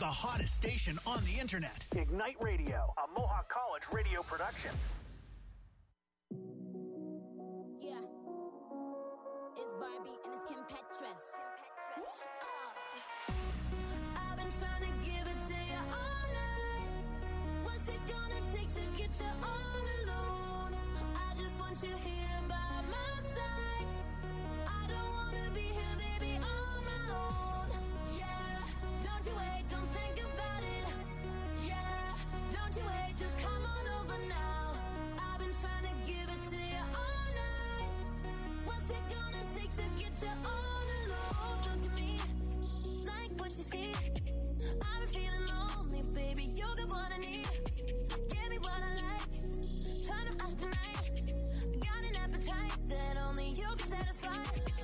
hottest station on the internet. Ignite Radio, a Mohawk College radio production. Yeah. It's Barbie and it's Kim Petras. I've been trying to give it to you all night. What's it gonna take to get you all alone? I just want you here by my side. I don't wanna be here, baby, on my own. Yeah, don't you wait, don't think about it. Yeah, don't you wait, just come on over now. I've been trying to give it to you all night. What's it gonna take to get you all alone? Look at me, like what you see. I've been feeling lonely, baby, you're the one I need. Give me what I like, trying to ask tonight. Got an appetite that only you can satisfy.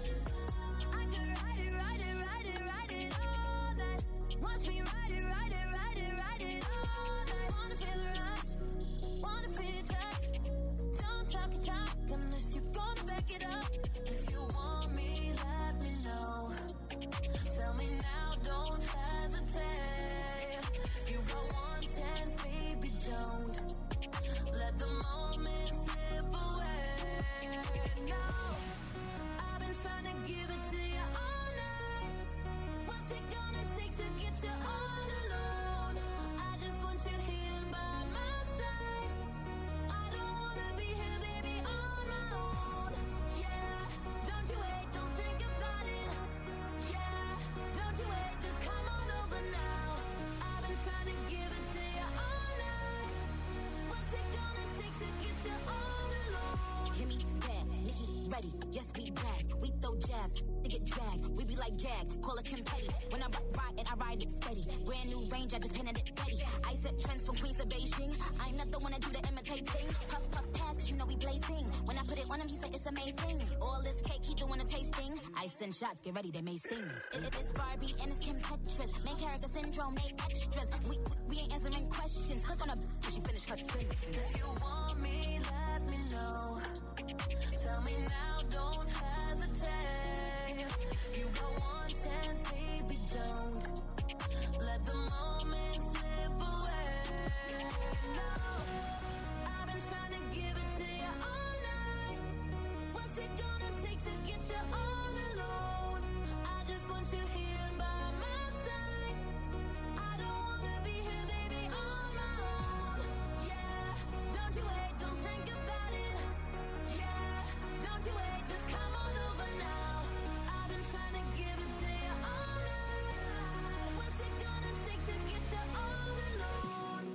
I could ride it, ride it, ride it, ride it all night. Watch me ride it, ride it, ride it, ride it all night. Wanna feel the rush, wanna feel your touch. Don't talk your talk unless you're gonna back it up. If you want me, let me know. Tell me now, don't hesitate. You got one chance, baby, don't let the moment slip away. No, I've been trying to give it to you all night. What's it gonna take to get you all alone? I just want you here by my side. I don't wanna be here, baby, on my own. Yeah, don't you wait, don't think about it. Yeah, don't you wait, just come on over now. I've been trying to give it to you all night. What's it gonna take to get you all alone? Kimmy, Dad, Nikki, ready. Yes, we brag. We throw jabs, they get dragged. We be like gag, call it Kim Petty. When I ride it, I ride it steady. Brand new range, I just painted it ready. I set trends from Queens to Beijing. I'm not the one to do the imitating. Puff, puff, pass, cause you know we blazing. When I put it on him, he said it's amazing. All this cake, he doing a tasting. I send shots, get ready, they may sting. It is Barbie and it's Kim Petras. Main character syndrome, they extras. We ain't answering questions. Click on her till she finish her sentence. If you want me, let me know. Tell me now, don't hesitate. You got one chance, baby, don't let the moment slip away. No, I've been trying to give it to you all night. What's it gonna take to get you all alone? I just want you here by my side. I don't wanna be here, baby, on my own. Yeah, don't you wait, don't think about it. Yeah, don't you wait, just come on over now. I've been trying to give it to you all night. What's it gonna take to get you all alone?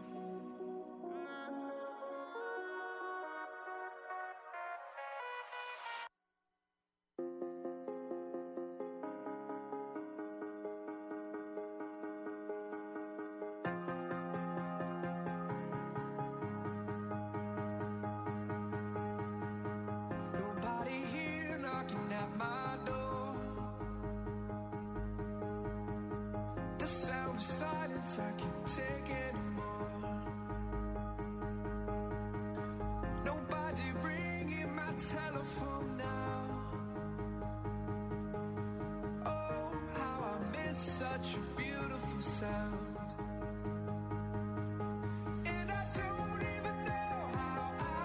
Nobody here knocking at my door. The sound of silence, I can't take anymore. Nobody ringing my telephone now. Oh, how I miss such a beautiful sound. And I don't even know how I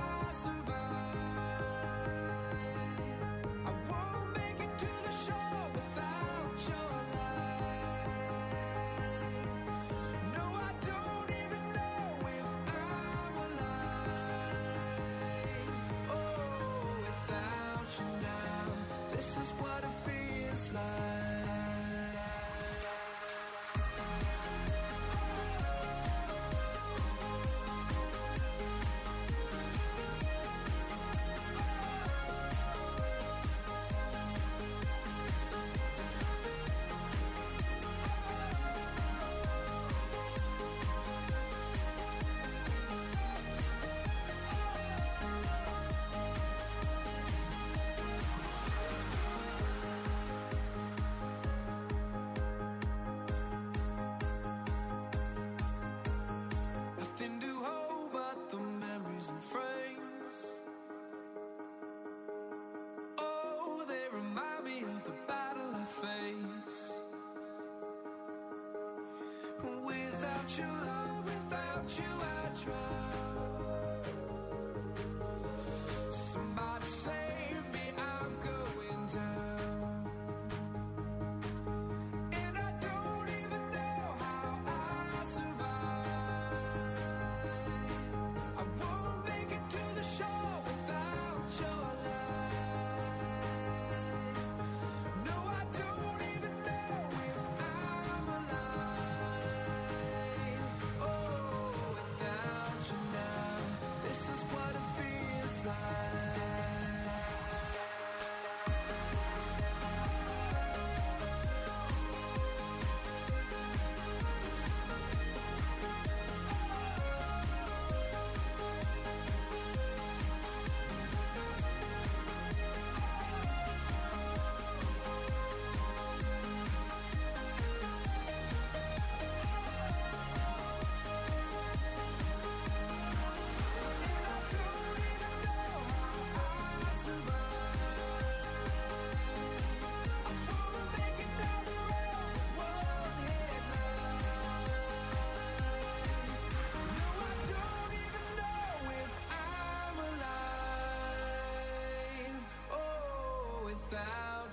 survive. I won't make it to the shore without your light. No, I don't even know if I'm alive. Oh, without you now, this is what it feels like.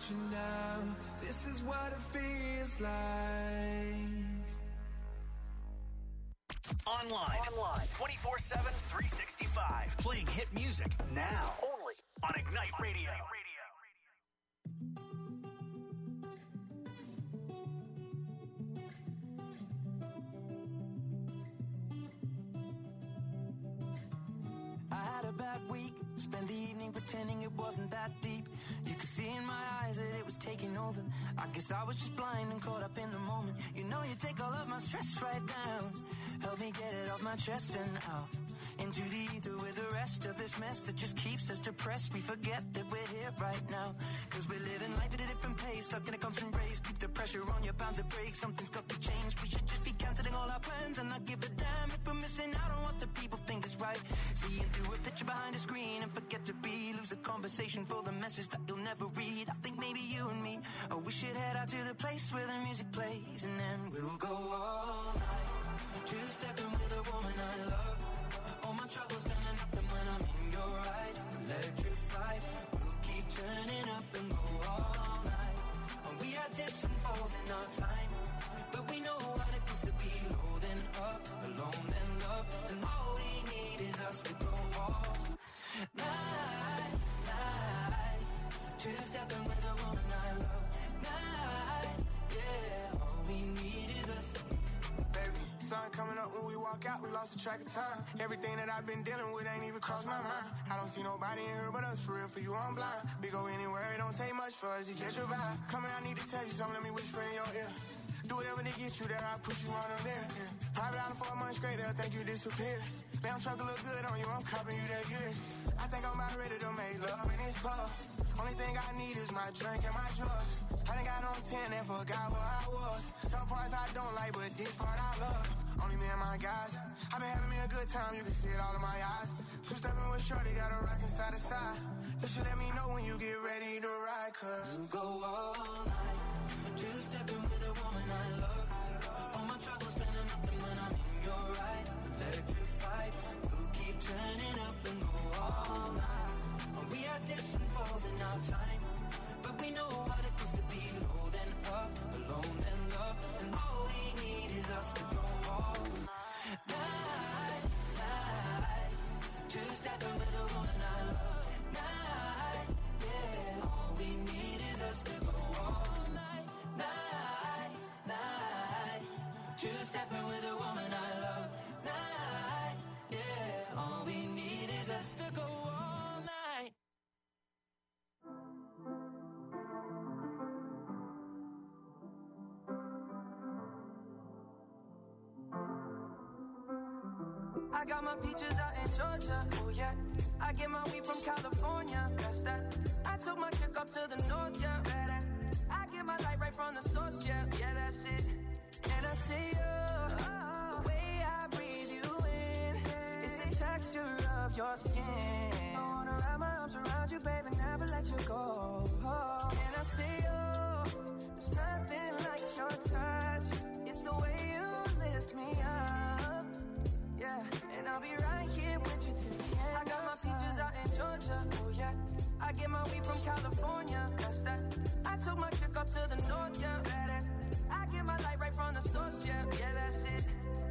without you now. This is what it feels like. Online 24/7, 365. Playing hit music now. Only on Ignite Radio. I had a bad week, spent the evening pretending it wasn't that deep. You could see in my eyes that it was taking over. I guess I was just blind and caught up in the moment. You know you take all of my stress right down. Help me get it off my chest and out into the ether with the rest of this mess that just keeps us depressed. We forget that we're here right now, cause we're living life at a different pace, stuck in a constant race. Keep the pressure on, you're bound to break. Something's got to change. We should just be cancelling all our plans and not give a damn if we're missing out on what the people think is right. Seeing through a picture behind a screen and forget to be. Lose the conversation for the message that you'll never read. I think maybe you and me, oh, we should head out to the place where the music plays, and then we'll go all night, two-stepping with a woman I love. All my troubles turning up, and when I'm in your eyes, electrified. We'll keep turning up and go all night. And we had dips and falls in our time, but we know what it feels to be low then up, alone then love. And all we need is us to go all night, night. Two-stepping with a woman I love. Night, yeah. All we need is us. Baby, sun coming up when we walk out, we lost the track of time. Everything that I've been dealing with ain't even crossed my mind. I don't see nobody in here but us, for real, for you I'm blind. We go anywhere, it don't take much for us to catch your vibe. Come here, I need to tell you something, let me whisper in your ear. Do whatever to get you there, I'll push you on up there. Private island for a month straight, they'll think you disappeared. Damn truck look good on you, I'm copping you that years. I think I'm about ready to make love in this club. Only thing I need is my drink and my drugs. I done got on 10 and forgot where I was. Some parts I don't like, but this part I love. Only me and my guys. I've been having me a good time, you can see it all in my eyes. Two-stepping with shorty, got a rockin' side to side. You should let me know when you get ready to ride, cause we'll go all night, two-stepping with a woman I love. All my troubles turning up, and when I'm in your eyes, electrified. We'll keep turning up and go all night. And we had dips and falls in our time, but we know what it feels to be low then up, alone then love. And all we need is us to go all night, night. Two-stepping with a woman I love. Night, yeah. All we need is us to go all night, night, night. Two-stepping with a woman I love. Night, yeah. All we need is us to go all night. I got my peaches out in Georgia, oh yeah. I get my weed from California, that's that. I took my chick up to the north, yeah. I get my light right from the source, yeah. Yeah, that's it. And I see you, the way I breathe you in, it's the texture of your skin. I wanna wrap my arms around you, baby, never let you go. And I see you, there's nothing like your touch. It's the way you lift me up, yeah. And I'll be right here with you till the end. I got my peaches out in Georgia, oh yeah. I get my weed from California, that's that. I took my chick up to the north, yeah. I get my light right from the source, yeah. Yeah, that's it.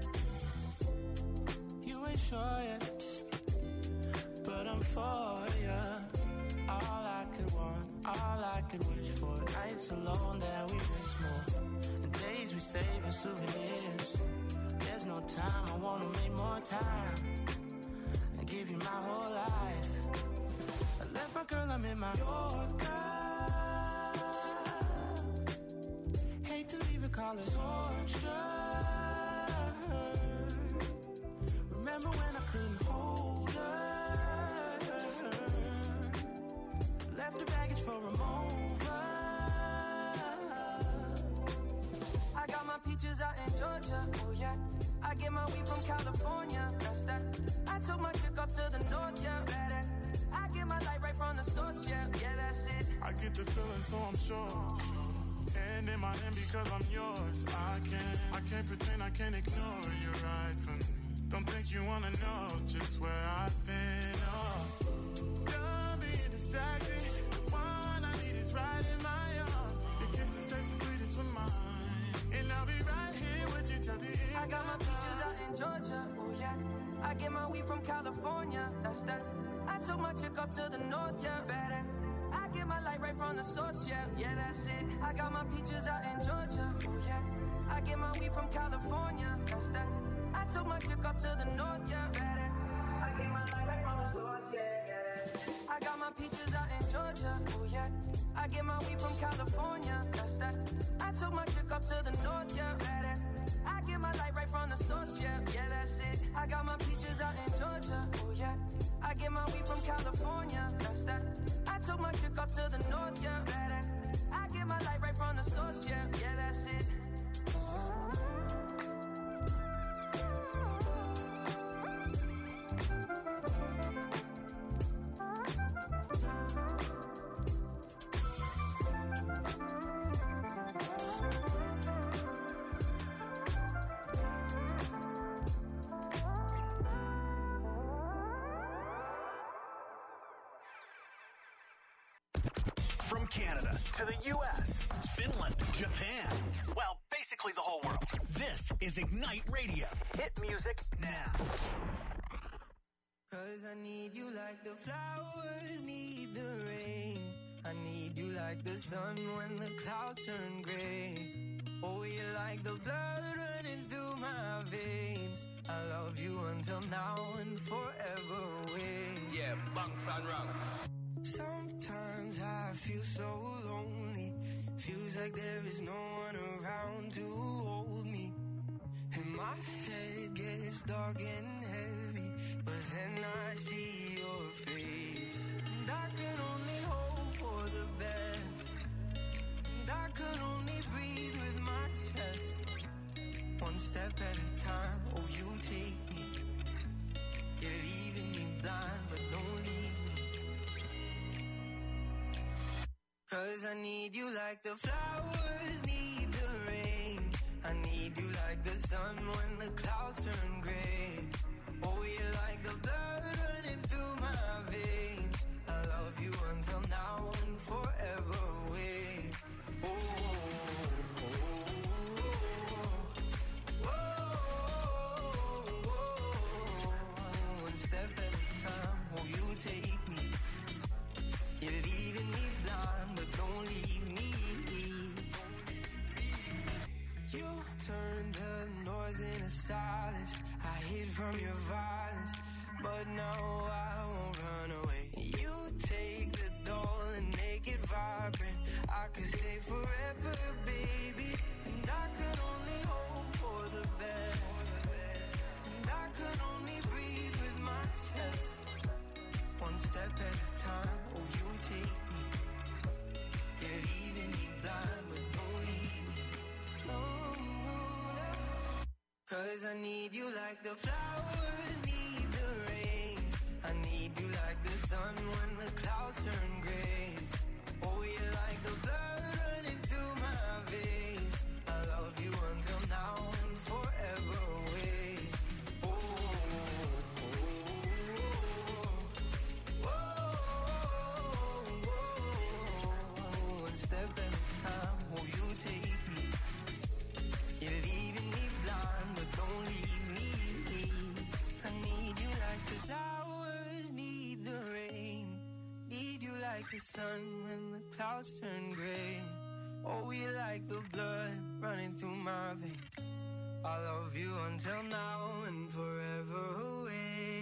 You ain't sure yet, but I'm for ya. All I could want, all I could wish for. Nights alone that we miss more, and days we save as souvenirs. There's no time, I wanna make more time and give you my whole life. I left my girl, I'm in my Yorker. Hate to leave it, call it torture. Remember when I couldn't hold her? Left the baggage for a mover. I got my peaches out in Georgia, oh yeah. I get my weed from California, that's that. I took my chick up to the north, yeah. I get my light right from the source, yeah. Yeah, that's it. I get the feeling, so I'm sure. And in my hand because I'm yours. I can't pretend, I can't ignore you right from me. Don't think you wanna know just where I've been. Oh, don't be distracted. The one I need is right in my I got my peaches out in Georgia. Oh yeah. I get my weed from California. That's that. I took my chick up to the north, yeah. Better. I get my light right from the source, yeah. Yeah, that's it. I got my peaches out in Georgia. Oh yeah. I get my weed from California. That's that. I took my chick up to the north, yeah. Better. I get my light right from the source, yeah. I got my peaches out in Georgia. Oh yeah. I get my weed from California. That's that. I took my chick up to the north, yeah. Better. I get my light right from the source, yeah. Yeah, that's it. I got my peaches out in Georgia. Oh yeah. I get my weed from California. That's that. I took my chick up to the north, yeah. Better. I get my light right from the source, yeah. Yeah, that's it. From Canada to the U.S., Finland, Japan, well, basically the whole world. This is Ignite Radio. Hit music now. 'Cause I need you like the flowers need the rain. I need you like the sun when the clouds turn gray. Oh, you're like the blood running through my veins. I love you until now and forever away. Yeah, bunks and rungs. Sometimes I feel so lonely. Feels like there is no one around to hold me. And my head gets dark and heavy, but then I see your face. And I can only hope for the best. And I can only breathe with my chest. One step at a time, oh you take me. You're leaving me blind, but don't leave me. 'Cause I need you like the flowers need the rain. I need you like the sun when the clouds turn gray. Oh, you're like the blood running through my veins. I love you until now and forever away. Oh, oh, oh, oh, oh. One step at a time, oh, you take me. You're leaving me blind, but don't leave me. You turned the noise into silence. I hid from your violence, but now I won't run away. You take the doll and make it vibrant. I could stay forever, baby. And I could only hope for the best. And I could only breathe with my chest. One step at a time, oh you take me. You're leaving me blind, but don't leave me. No, no, no. 'Cause I need you like the flowers need the rain. I need you like the sun when the clouds turn gray. Oh, you're like the blood running through my veins. I love you until now and forever away. Oh, oh, oh, oh, oh, oh. One step at a time, oh you take me. You're leaving me blind, but don't leave me. I need you like the flowers need the rain. Need you like the sun when the clouds turn gray. Oh, we like the blood running through my veins. I love you until now and forever away.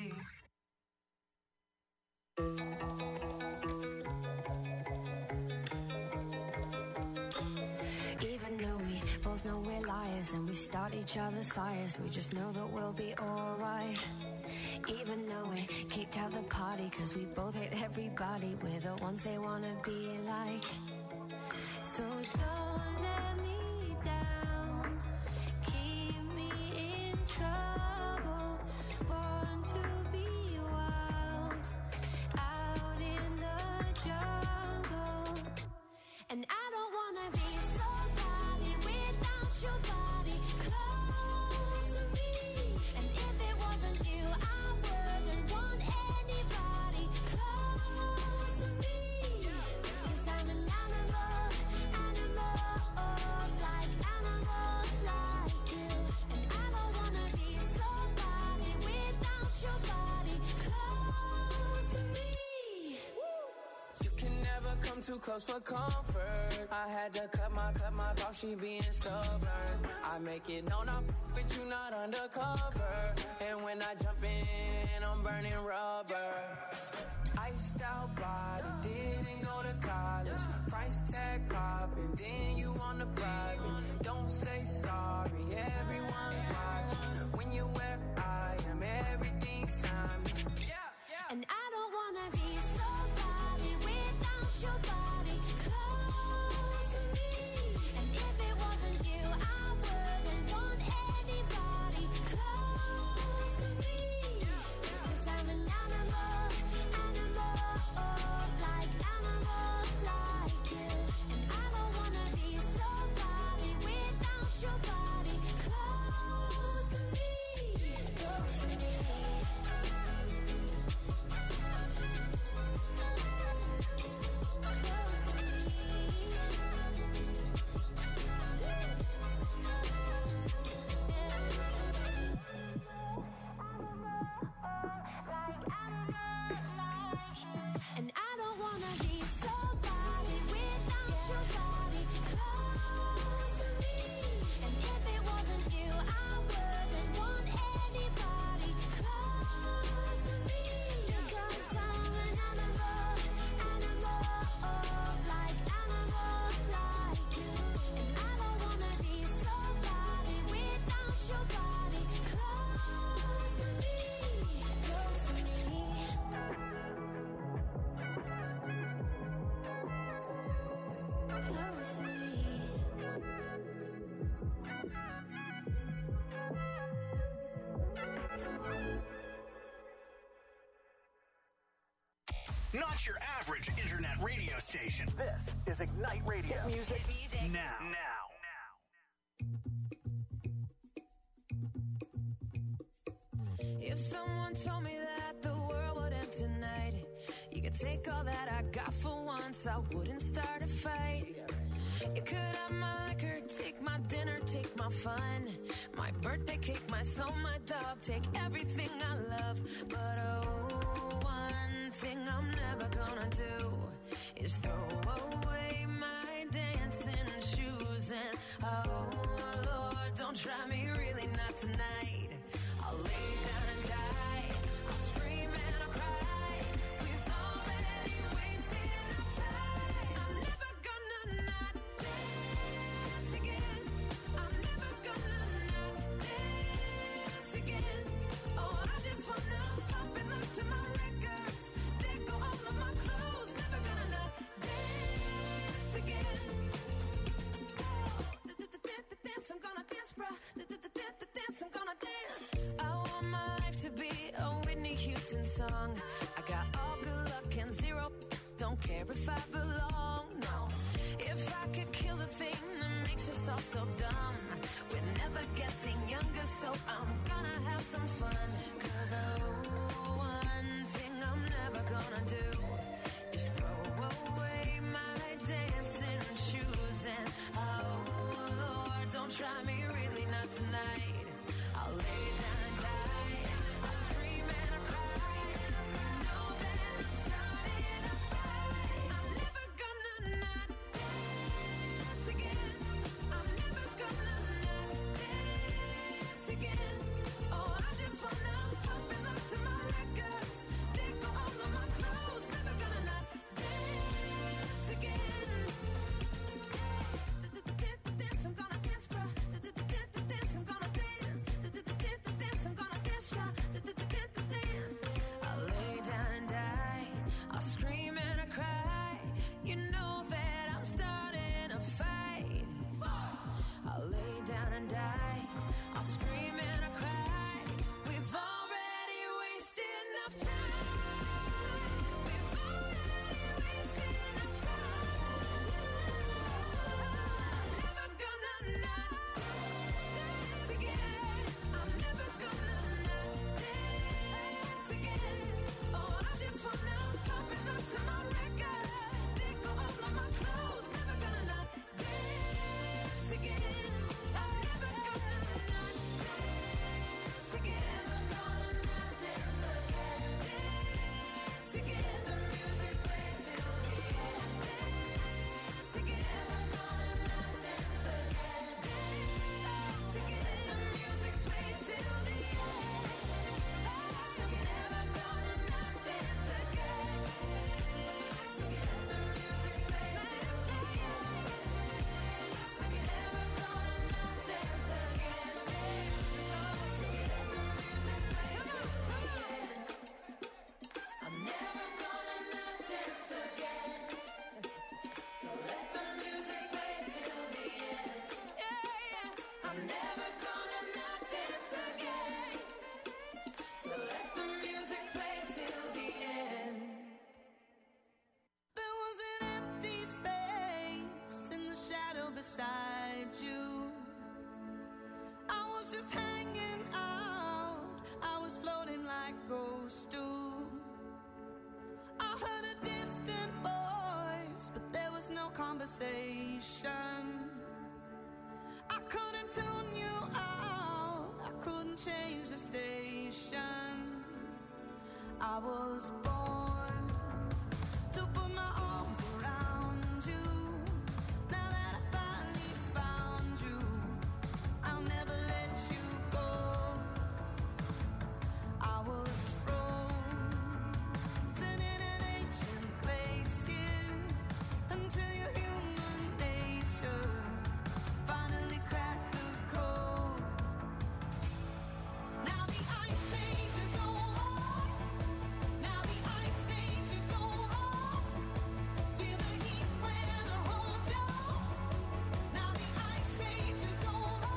Even though we both know we're liars and we start each other's fires, we just know that we'll be alright. Even though we kicked out the party 'cause we both hate everybody, we're the ones they wanna be like. So don't let me down, keep me in trouble, born to be wild, out in the jungle. And I don't wanna be somebody without your body close to me. And if it wasn't you, I wouldn't want anybody close to me. 'Cause I'm an animal, like animal like you. And I don't come too close for comfort. I had to cut my off, she being stubborn. I make it known I'm with you, not undercover. And when I jump in, I'm burning rubber. Iced out body, didn't go to college. Price tag popping, then you on the private. Don't say sorry, everyone's watching. When you're where I am, everything's timeless. And I don't wanna be somebody without your body close to me. And if it wasn't you, I wouldn't want anybody close to me. 'Cause I'm an animal, like you. And I don't wanna be somebody without your body close to me, close to me. And I don't wanna be somebody without your body close to me. And if it wasn't you, I wouldn't want anybody close to me. Because I'm an animal, like you. And I don't wanna be somebody without your body close to me, close to me. Close to me. Not your average internet radio station. This is Ignite Radio. Hit music now. If someone told me that the world would end tonight, you could take all that I got for once, I wouldn't start a fight. You could have my liquor, take my dinner, take my fun, my birthday cake, my soul, my dog, take everything I love. But oh, one thing I'm never gonna do is throw away my dancing shoes. And oh Lord, don't try me, really not tonight. I'll lay down and die, I'll scream and I'll cry. We've already wasted our time. I'm never gonna not dance again. I'm never gonna not dance again. Oh, I just wanna pop and look to my records. They go all of my clothes. Never gonna not dance again. Dance, I'm gonna dance, bruh. Dance, I'm gonna dance. I want my life to be a Whitney Houston song. I got all good luck and zero. Don't care if I belong, no. If I could kill the thing that makes us all so dumb, we're never getting younger, so I'm gonna have some fun. 'Cause oh, one thing I'm never gonna do is throw away my dancing shoes. And oh Lord, don't try me, really not tonight. I'll lay down and die, I'll scream and I'll cry. Know that I'm starting a fight. I'm never gonna not dance again. I'm never gonna not dance again. Oh, I just wanna pop and look to my records. They go all of my clothes. Never gonna not dance again. Dance, I'm gonna dance, bruh. conversation. I couldn't tune you out, I couldn't change the station. I was born to put my arms around you. Now that I finally found you, I'll never let you go. I was frozen in an ancient place here until your human nature finally cracked the code. Now the ice age is over. Now the ice age is over. Feel the heat when I hold you. Now the ice age is over.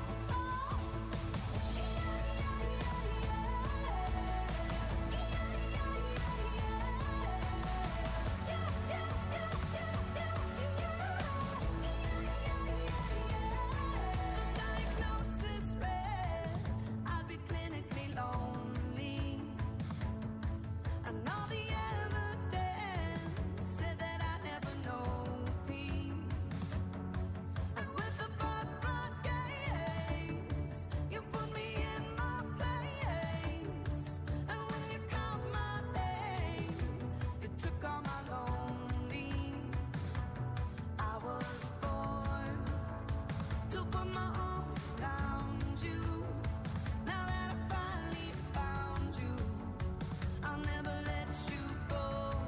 The diagnosis read I'd be clinically lonely, and all the evidence said that I'd never know peace. And with the birthright gaze, you put me in my place. And when you called my name, you took all my lonely. I was born to put my arms around you. Now that I finally found you, I'll never let you go.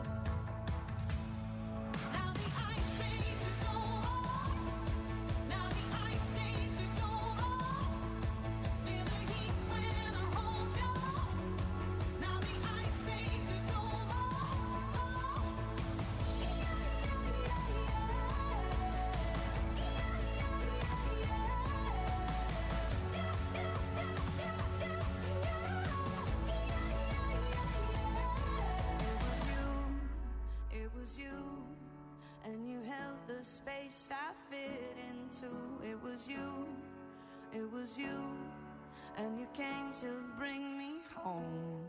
Now the ice age is over. Now the ice age is over. Feel the heat when I hold you. Now the ice age is over. It was you, and you held the space I fit into. It was you, and you came to bring me home.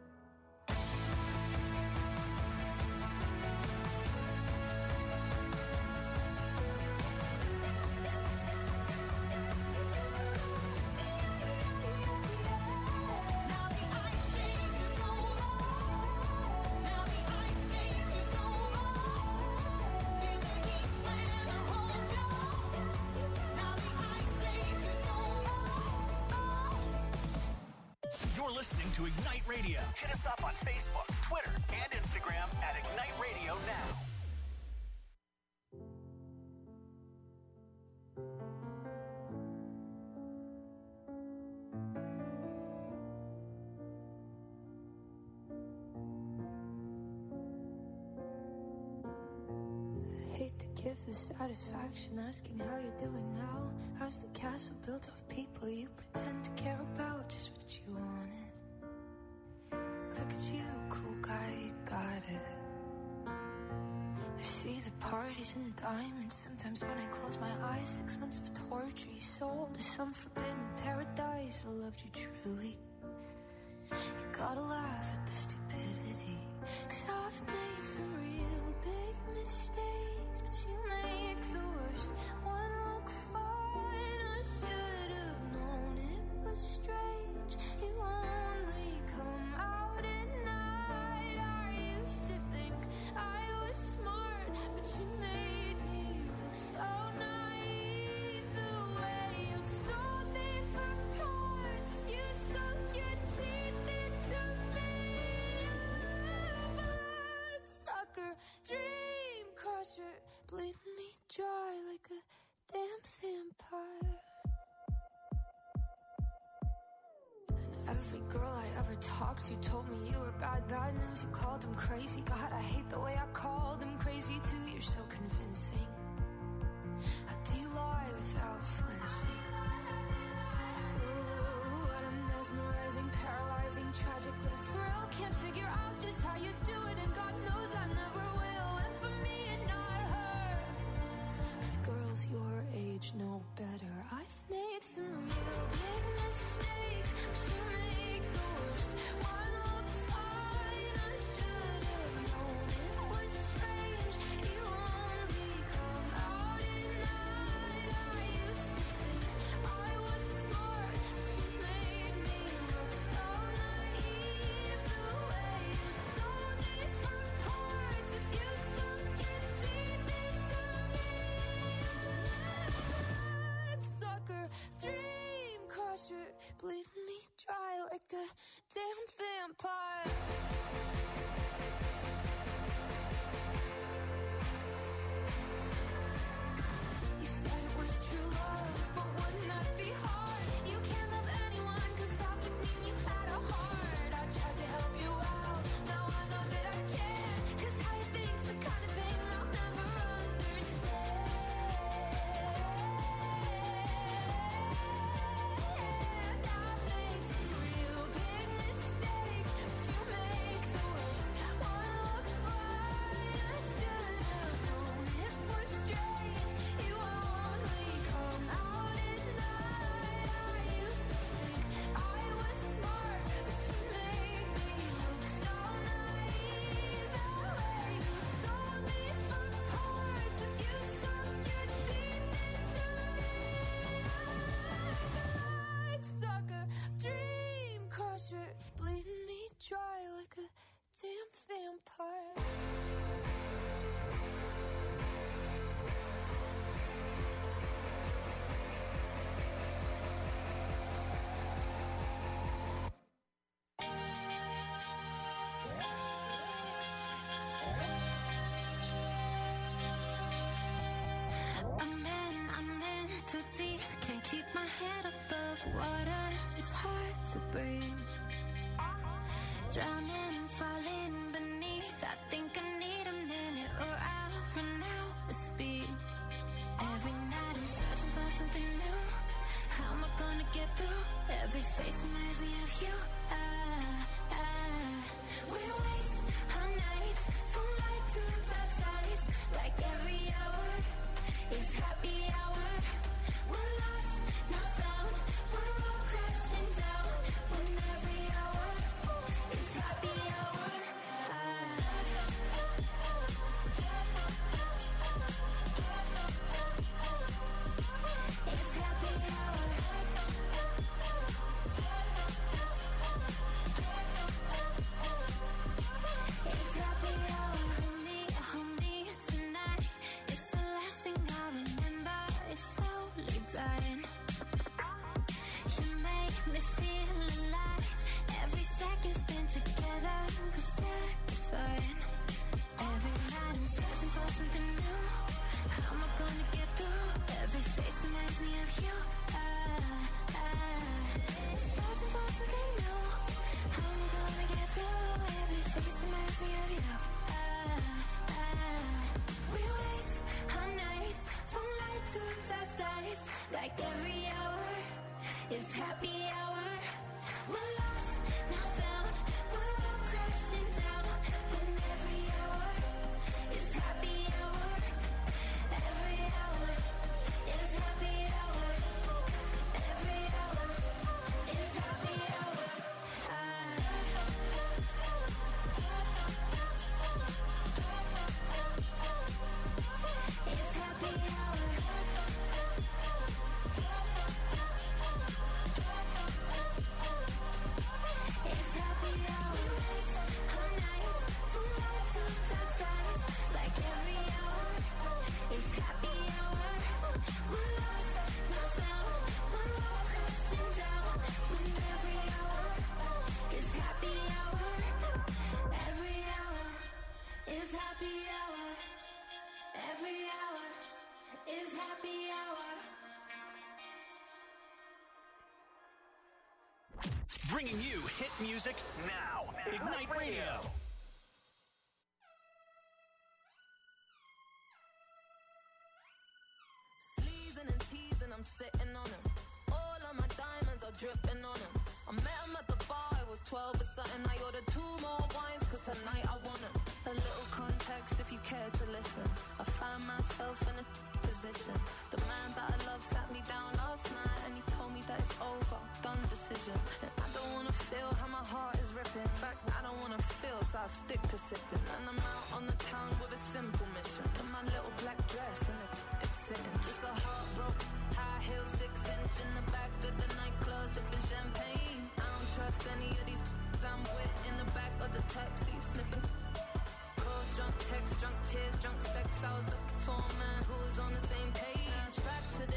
Now the ice age is over. Now the ice age is over. Feel the heat when I hold you. Now the ice age is over. You're listening to Ignite Radio. Hit us up on Facebook, Twitter, and Instagram at Ignite Radio Now. Hate to give the satisfaction asking how you're doing now. How's the castle built of people you pretend to care about? Just what you wanted. Look at you, cool guy, you got it. I see the parties and the diamonds. Sometimes when I close my eyes, 6 months of torture you sold to some forbidden paradise. I loved you truly. You gotta laugh at the stupidity, 'cause I've made some real big mistakes, but you make the worst one look fine. I should have known it was strange. You only come out at night. I used to think I was smart, but you made me look so naive. The way you sold me for parts, you sunk your teeth into me. Bloodsucker, dream crusher, bleeding me dry like a damn vampire. And every girl I ever talked to told me you were bad, bad news. You called them crazy. God, I hate the way I called them crazy too. You're so convincing. How do you lie without flinching? Ooh, what a mesmerizing, paralyzing, tragic little thrill. Can't figure out just how you do it, and God knows I never will. And for me and not her, 'cause girls your age know better. I've made some real big mistakes, but you make the worst one look fine. I should have known it was strange. You only come bleeding me dry like a damn vampire. You said it was true love, but wouldn't that be hard? You can't love anyone, cause that would mean you had a heart. I tried to help you out, now I know that I can't, cause how you think's the kind of thing I'll never understand. I made some real big mistakes, but you make the worst one look fine. I should have known it was strange. You only come out at night. I used to think I was smart, but you made me look so naive. The way you sold me for parts as you sunk your teeth into me. Light sucker, dream crusher, bleeding me dry like a damn vampire. I'm in too deep, can't keep my head above water. It's hard to breathe. Drowning, falling beneath. I think I need a minute or I'll run out of speed. Every night I'm searching for something new. How am I gonna get through? Every face reminds me of you. We waste our nights from light to dark sides. Like every hour is happy hour. We're lost, not found. We're all crashing down. When every hour is happy hour. It's happy hour. It's happy hour. Hold me tonight. It's the last thing I remember. It's slowly dying. You make me feel alive. Every second spent together was satisfying. Every night I'm searching for something new. How am I gonna get through? Every face reminds me of you. Searching for something new. How am I gonna get through? Every face reminds me of you. We waste our nights from light to dark sides. Like every hour is happy hour. We're lost, not found. We're all crashing down. When every hour is happy hour. Every hour is happy hour. Every hour is happy hour. It's happy hour. It's happy hour. Our nights from light to dark sides. Like every hour is happy hour. We're lost, not found. We're all crashing down. When every hour is happy hour. Every hour is happy hour. Every hour is happy hour. Bringing you hit music now. Ignite Radio. Sleazing and teasing, I'm sitting on him. All of my diamonds are dripping on him. I met him at the bar, I was 12 or something. I ordered 2 more wines, cause tonight I want him. A little context if you care to listen. I found myself in a position. The man that I love sat me down last night and he told me that it's over, done decision. And I don't wanna feel how my heart is ripping. In fact, I don't wanna feel, so I stick to sipping. And I'm out on the town with a simple mission. In my little black dress and it's sitting. Just a heartbroken, high heel, 6-inch in the back of the nightclub, sipping champagne. I don't trust any of these I'm with in the back of the taxi, sniffing. Calls, drunk texts, drunk tears, drunk sex. I was looking for a man who was on the same page. Back to the intro,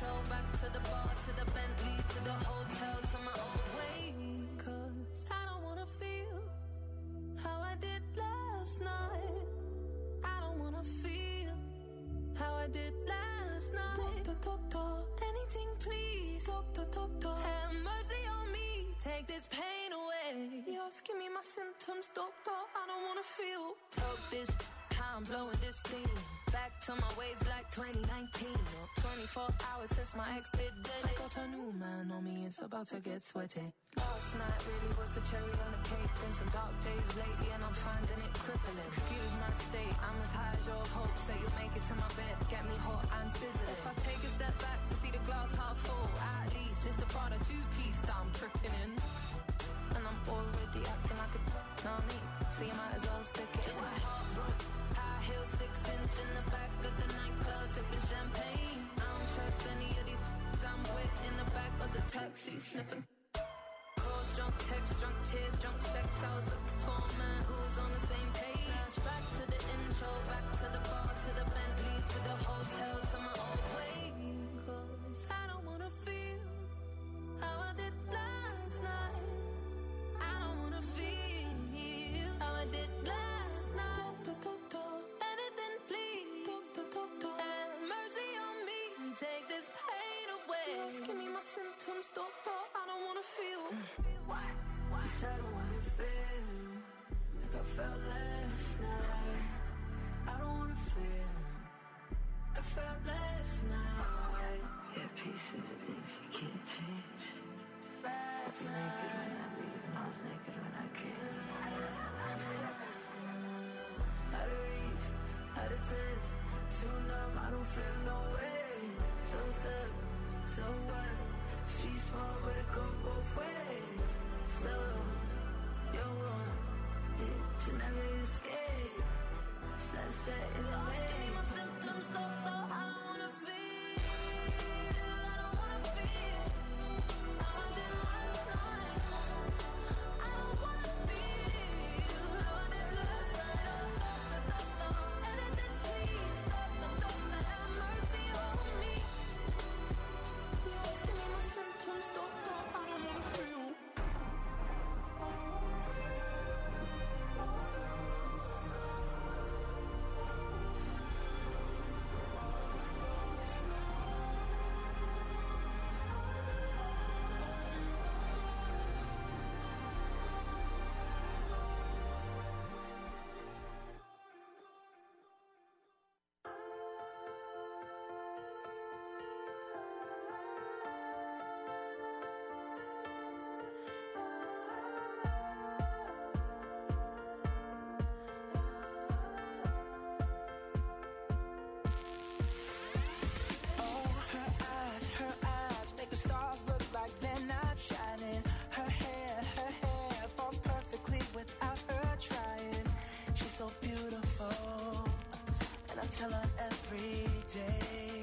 intro, back to the bar, to the Bentley, to the hotel, to my old way. 'Cause I don't wanna feel how I did last night. I don't wanna feel how I did last night. Doctor, anything please. Doctor, have mercy on me. Take this pain away. Just give me my symptoms, doctor. I don't wanna feel. Talk this, how I'm blowing this steam. Back to my ways like 2019. 24 hours since my ex did dead. I got a new man on me, it's about to get sweaty. Last night really was the cherry on the cake. Been some dark days lately and I'm finding it crippling. Excuse my state, I'm as high as your hopes that you'll make it to my bed. Get me hot and sizzling. If I take a step back to see the glass half full, at least it's the Prada two-piece that I'm tripping in. And I'm already acting like a know me, so you might as well stick it. Just like heartbroken, high heels, 6-inch in the back of the nightclub, sipping champagne. I don't trust any of these I'm with in the back of the taxi, sniffing calls, drunk texts, drunk tears, drunk sex. I was looking for a man who's on the same page. Back to the intro, back to the bar, to the Bentley, to the hotel, to my old way. 'Cause I don't wanna feel how I did last night. I don't wanna feel how I did last night. Doctor, anything please. Doctor, have mercy on me. Take this pain away. Just give me my symptoms, doctor. I don't wanna feel. What? You said I don't wanna feel like I felt last night. I don't wanna feel I felt last night. Yeah, peace with the things you can't change. Last night. Naked when I leave and I was naked when I came. Out of reach, out of touch, too numb, I don't feel no way. So stuck, so what? Streets fall, but it go both ways. So, you're wrong, yeah, you never escape. Sunset in the way. Give me my symptoms, doctor. I don't wanna feel. I don't wanna feel how I did last night. I don't wanna feel how I did last night. Oh, doctor, anything please. Doctor, have mercy on me. Just give me my symptoms, doctor. I don't wanna feel. Her eyes make the stars look like they're not shining. Her hair falls perfectly without her trying. She's so beautiful, and I tell her every day.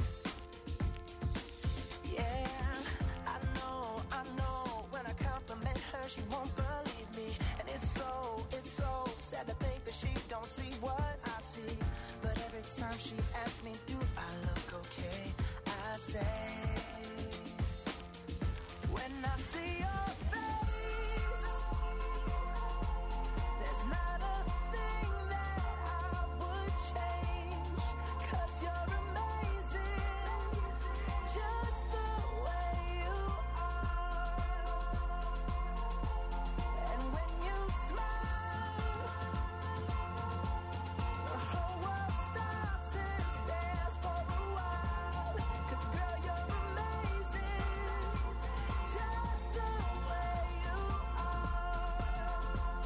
Yeah, I know, when I compliment her, she won't believe me. And it's so sad to think that she don't see what I see. But every time she asks me, do I look okay? I say, when I see your face, there's not a thing that I would change. 'Cause you're amazing, just the way you are. And when you smile, the whole world stops and stares for a while. 'Cause girl, you're amazing, just the way you are.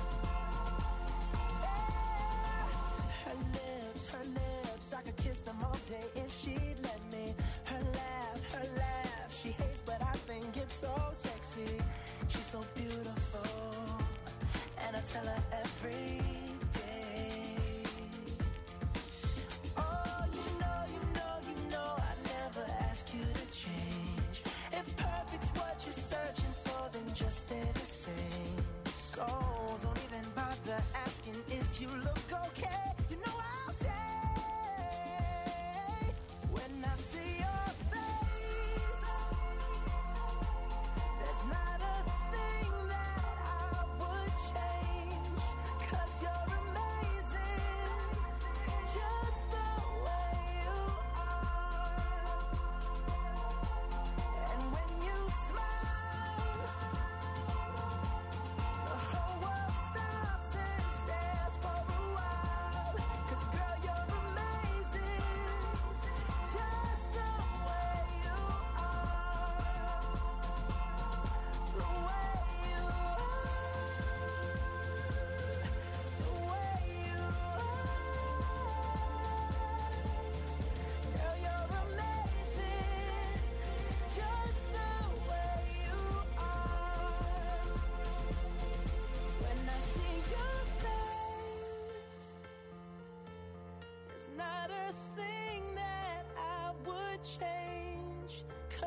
Yeah. Her lips, I could kiss them all day if she'd let me. Her laugh, she hates but I think it's so sexy. She's so beautiful, and I tell her every day. Oh, you know, I never ask you to change. If perfect's what you're searching for, then just stay the same. So don't even bother asking if you look okay. You know I'll say, when I see your face,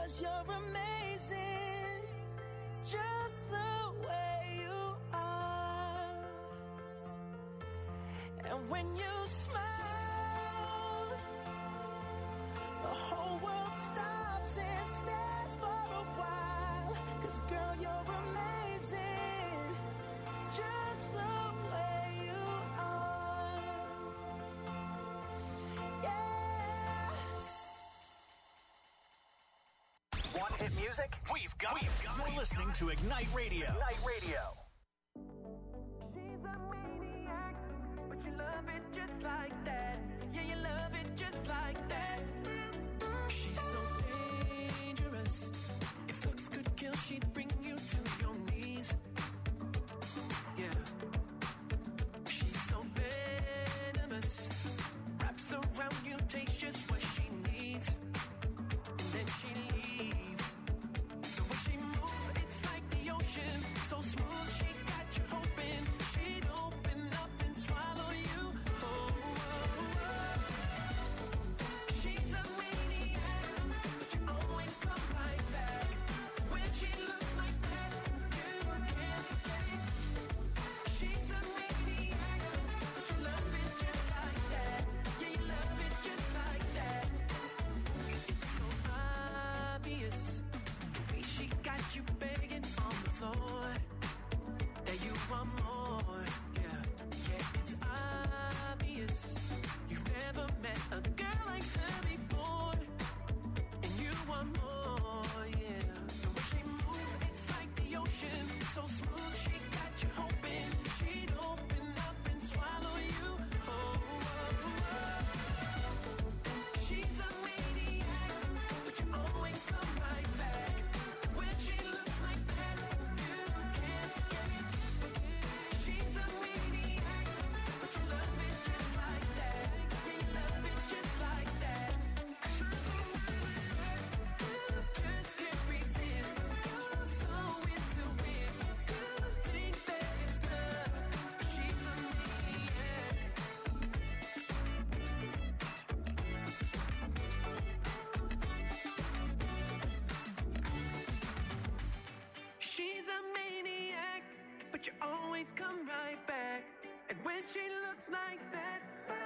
'cause you're amazing, just the way you are. And when you smile, the whole world stops and stares for a while. 'Cause girl, you're amazing, just the way you are. Yeah. Want hit music? We've got it. You're listening to Ignite Radio. Ignite Radio. She's a maniac, but you love it just like that. Yeah, you love it just like that. She's so dangerous. If looks could kill, she'd bring you to your knees. Yeah. She's so venomous. Wraps around you, takes just what she needs. And then she leaves. The way she moves, it's like the ocean. So smooth, she got you hoping she'd open up and swallow you. Oh, oh, oh. She's a maniac, but you always come right back. When she looks like that, you can't forget it. She's a maniac, but you love it just like that. Yeah, you love it just like that. It's so obvious, the way she got you begging on the floor, that you want more. Yeah, yeah, it's obvious. You've never met a girl like her before, and you want more. Yeah, the way she moves, it's like the ocean. So smooth, she got you hoping she'd open up and swallow you. Oh, oh, oh. She's a maniac, but you always come right back. When she looks like that, you can't forget it. She's a maniac, but you love it just like that. Yeah, you love it just like that. Just can't resist. You're so into it. Think that it's love. She's a maniac. She's a maniac, but you always come right back. And when she looks like that,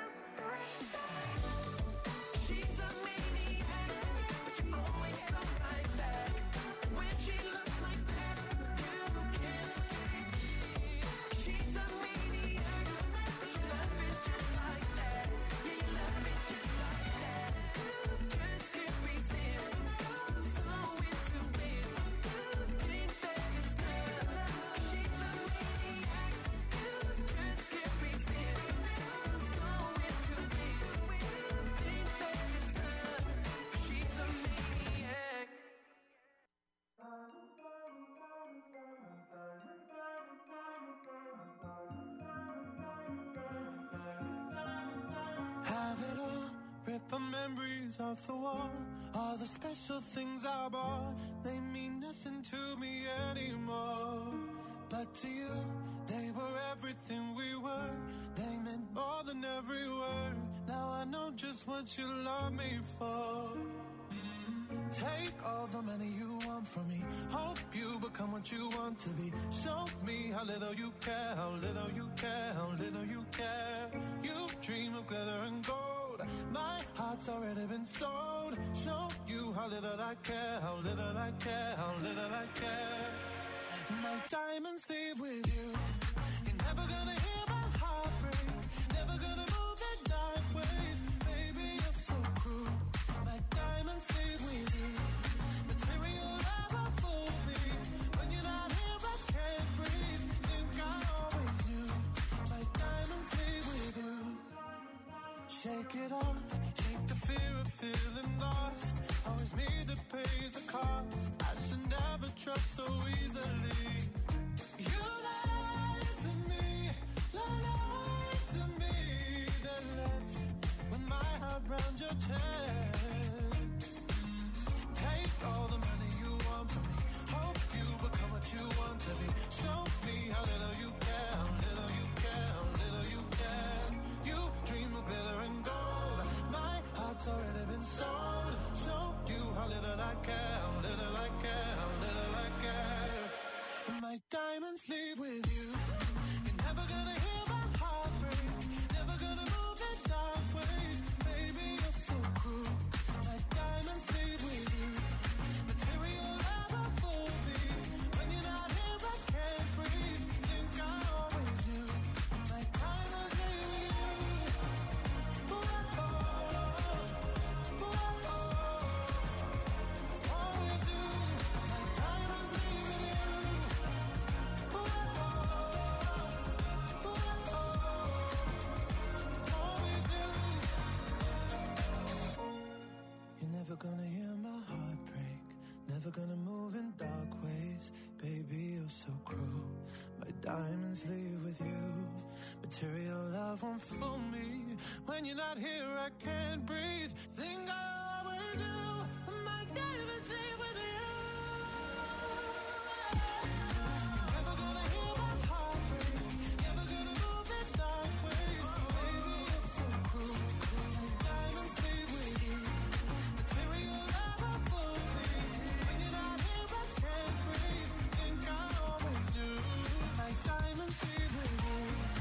she's a maniac, but you always come right back. When she looks like that, you can't forget it. She's a maniac, but you love it just like that. Yeah, you love it just like that. Just can't resist. You're so into it. Think that it's love. She's a maniac. Just can't resist. You're so into it. Think that it's love. She's a maniac. Have it all, rip our memories off the wall. All the special things I bought, they mean nothing to me anymore. But to you, they were everything we were. They meant more than every word. Now I know just what you love me for. Take all the money you want from me. Hope you become what you want to be. Show me how little you care, how little you care, how little you care. You dream of glitter and gold. My heart's already been sold. Show you how little I care, how little I care, how little I care. My diamonds leave with you. You're never gonna hear my heart break. Never gonna move in dark ways. Baby, you're so cruel. My diamonds leave with you. Material never fooled me. When you're not here, I can't breathe. Think I always knew. My diamonds leave with you. Shake it off. Shake the fear of feeling lost. Always me that pays the cost. I should never trust so easily. You lied to me, lied to me. Then left with my heart round your chest. Take all the money you want from me. Hope you become what you want to be. Show me how little you care, how little you care, how little you care. You dream of glitter and gold. My heart's already been sold. Show you how little I care, how diamonds leave with you. Material love won't fool me. When you're not here, I can't breathe. Think I always do. My diamonds leave with you. You're never gonna hear my heart break. Never gonna move in dark ways. Baby, you're so cruel. My diamonds leave with you. Material love won't fool me. When you're not here, I can't breathe. Think I always do. My diamonds leave with you.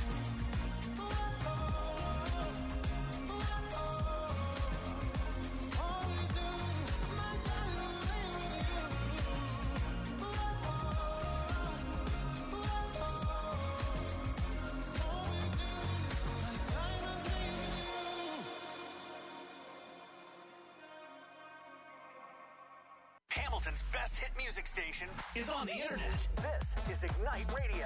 Hamilton's best hit music station is on the internet. This is Ignite Radio.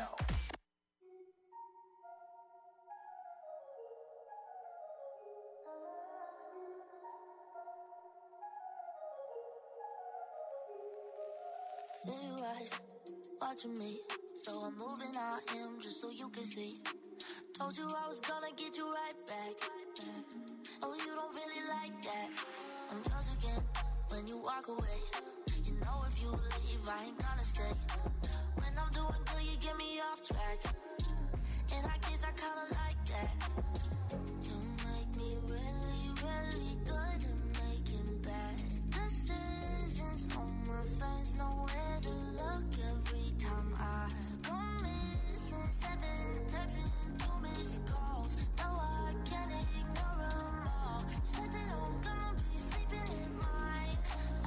Feel your eyes watching me, so I'm moving out in just so you can see. Told you I was gonna get you right back. Oh, you don't really like that. I'm yours again when you walk away. You know if you leave, I ain't gonna stay. When I'm doing good, you get me off track. And I guess I kinda like that. You make me really, really good at making bad decisions. All my friends know where to look every time I go missing. 7 texts and 2 missed calls. No, I can't ignore them all. Said that I'm gonna be sleeping in mine.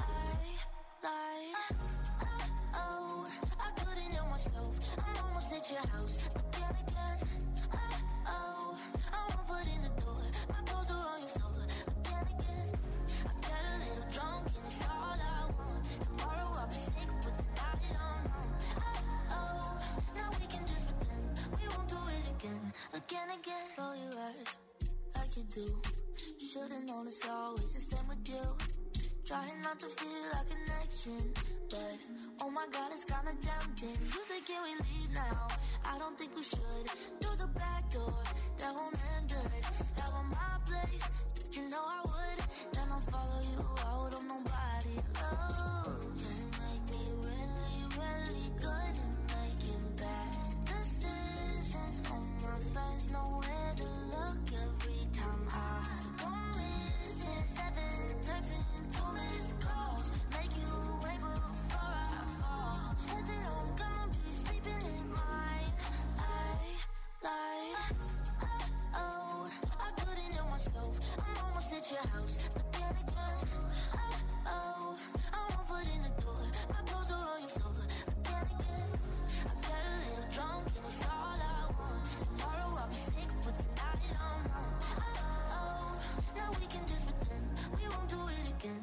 Oh, I couldn't help myself. I'm almost at your house again. Oh, I won't put in the door. My clothes are on your floor again. I got a little drunk and it's all I want. Tomorrow I'll be sick, but tonight I'm home. Oh, now we can just pretend we won't do it again. Roll your eyes like you do. Should've known it's always the same with you. Trying not to feel a connection, but oh my God, it's kinda tempting. You say, can we leave now? I don't think we should. Through the back door, that won't end good. Out on my place, you know I would. Then I'll follow you out on nobody. Oh, just make me really, really good at making bad decisions. All my friends know where to look every time I go missing. 7 texts and 2 missed calls. Make you wait before I fall. Said that I'm gonna be sleeping in mine. Oh, I couldn't help myself. I'm almost at your house again. Oh, I won't put in the door. My clothes are on your floor again. I got a little drunk and it's all I want. Tomorrow I'll be sick, but tonight I'm home. Oh, now we can just pretend we won't do it again.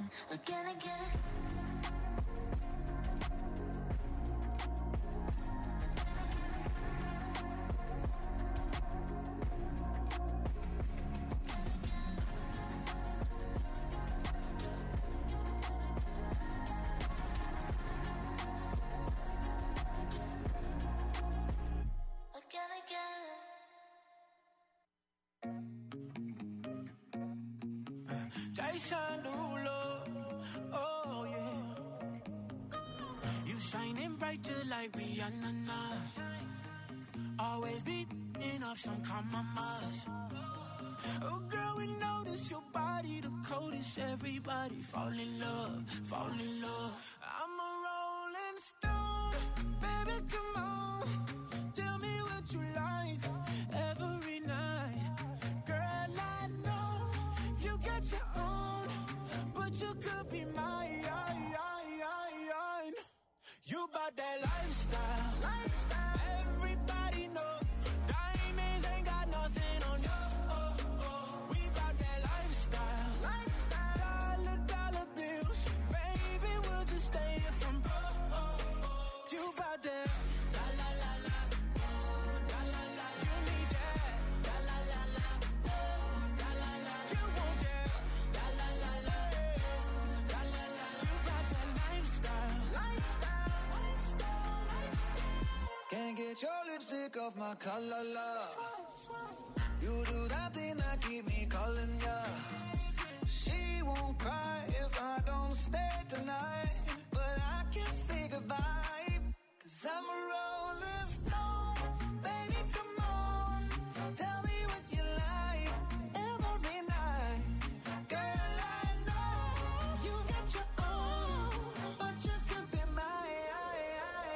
Jason Derulo, oh yeah. You shining bright just like Rihanna now. Always beating up some compromise. Oh girl, we notice your body the coldest. Everybody fall in love, fall in love. I'm a rolling stone, baby, come on. Tell me what you like every night. Girl, I know you got your own, but you could be mine. You bout that lifestyle. Everybody knows diamonds ain't got nothing on you. We bout that lifestyle. Dollar bills, baby, we'll just stay of my color, love. You do that thing that keep me calling ya. She won't cry if I don't stay tonight, but I can't say goodbye, 'cause I'm a rolling stone. Baby, come on, tell me what you like every night. Girl, I know you got your own, but you could be mine.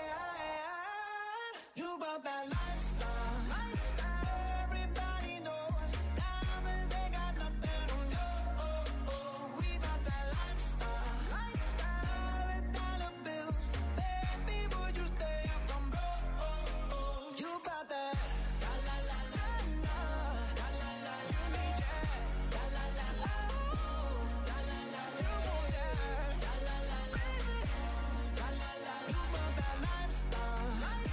You bought that lifestyle. Everybody knows diamonds, they got nothing on you. We bought that lifestyle. Dollar bills, baby, would you stay up from broke? You bought that. La la la la la, la la la. You need that. La la la la, la la la. You want that. La la la la, la la la. You bought that lifestyle.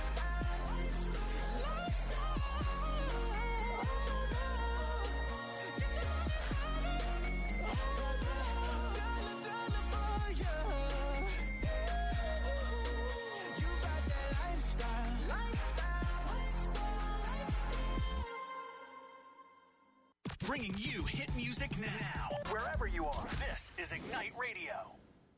Bringing you hit music now. Wherever you are, this is Ignite Radio.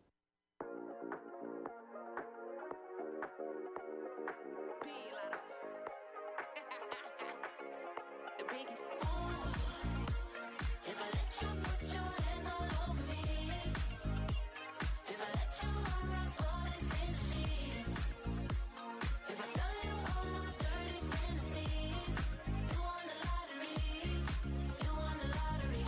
If I let you put your hands all over me, if I let you unwrap all this in the sheets, if I tell you all my dirty fantasies, you won the lottery, you won the lottery.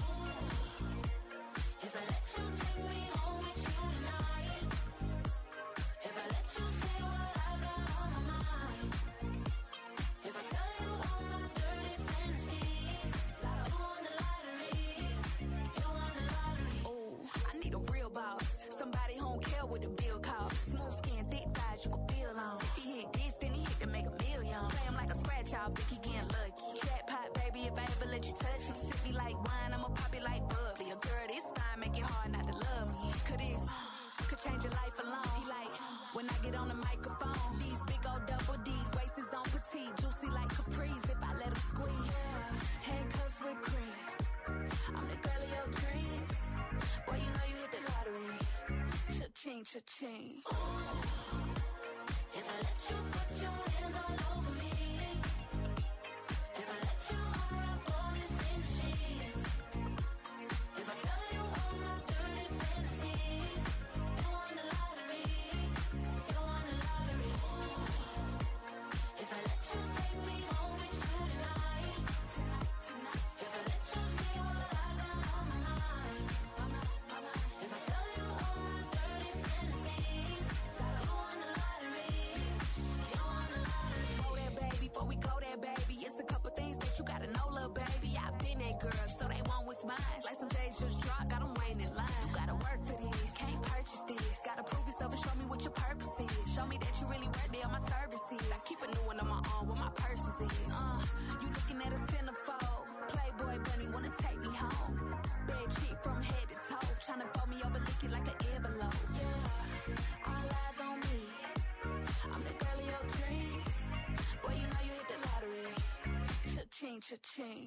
If I let you take me home with you tonight, if I let you say what I got on my mind, if I tell you all my dirty fantasies, you won the lottery, you won the lottery. Oh, I need a real boss. Somebody home care with the bill cost. Smooth skin, thick thighs, you can feel on. If he hit this, then he hit to make a million. Play him like a scratch off, think he getting lucky. Jackpot, baby, if I ever let you touch me. Sip me like wine, I'ma pop it like bubbly. A girl this fine, make it hard not to love me. Could change your life alone. He like, when I get on the microphone, these big old double D's, waist is on petite, juicy like Capri's if I let him squeeze. Yeah, handcuffs with cream. I'm the girl of your dreams. Boy, you know you hit the lottery. Cha-ching, cha-ching. If I let you put your hands all over me, if I let you unwrap all this in the sheets, if I tell you all my dirty fantasies, you won the lottery, you won the lottery. If I let you take me home with you tonight, if I let you say what I got on my mind, if I tell you all my dirty fantasies, you won the lottery, you won the lottery. Go there, baby, before we go there, baby. It's a couple things that you gotta know, little baby. I've been that girl, so they want what's mine. Like some J's just dropped, got them waiting in line. You gotta work for this, can't purchase this. Gotta prove yourself and show me what your purpose is. Show me that you really worth it on my services. I keep a new one on my arm, what my purpose is. You looking at a centerfold. Playboy bunny wanna take me home. Bad chick from head to toe, tryna fold me over, lick it like an envelope. Yeah, all eyes on me. I'm the girl of your dreams. Boy, you know you hit the lottery. Cha-ching, cha-ching.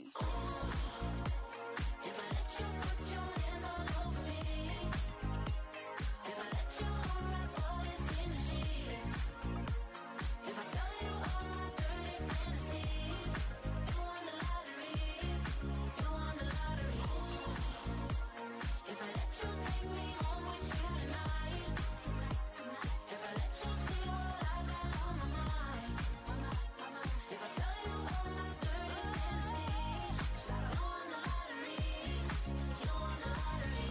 If I let you put your hands all over me, if I let you unwrap all this in the sheets, if I tell you all my dirty fantasies, you won the lottery, you won the lottery. If I let you take me home with you tonight, if I let you see what I got on my mind, if I tell you all my dirty fantasies, you won the lottery, you won the lottery.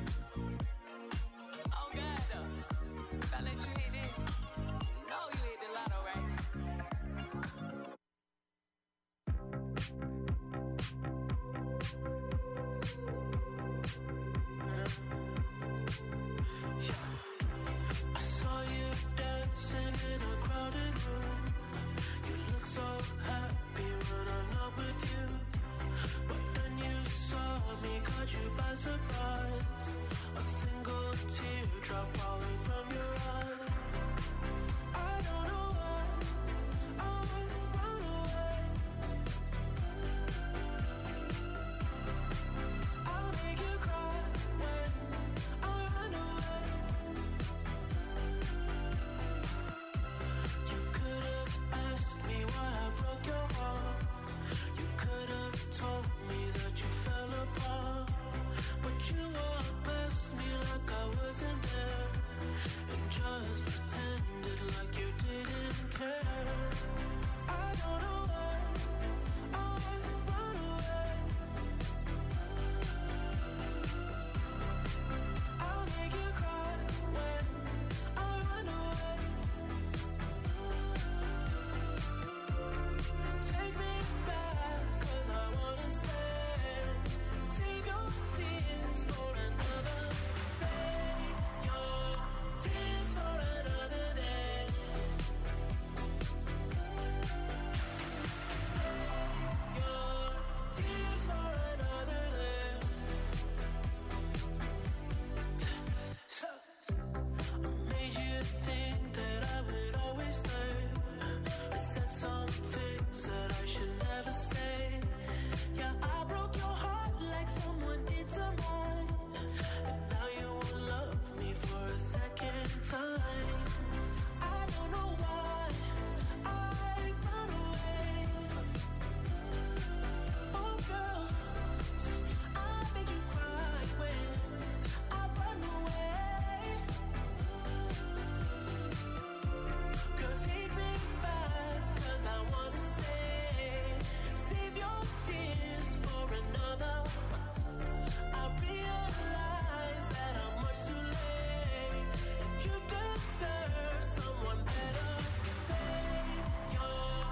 Oh, God, though. If I let you hit this, you know you hit the lotto, right? I saw you dancing in a crowded room. You look so happy when I'm not with you. But then you saw me, caught you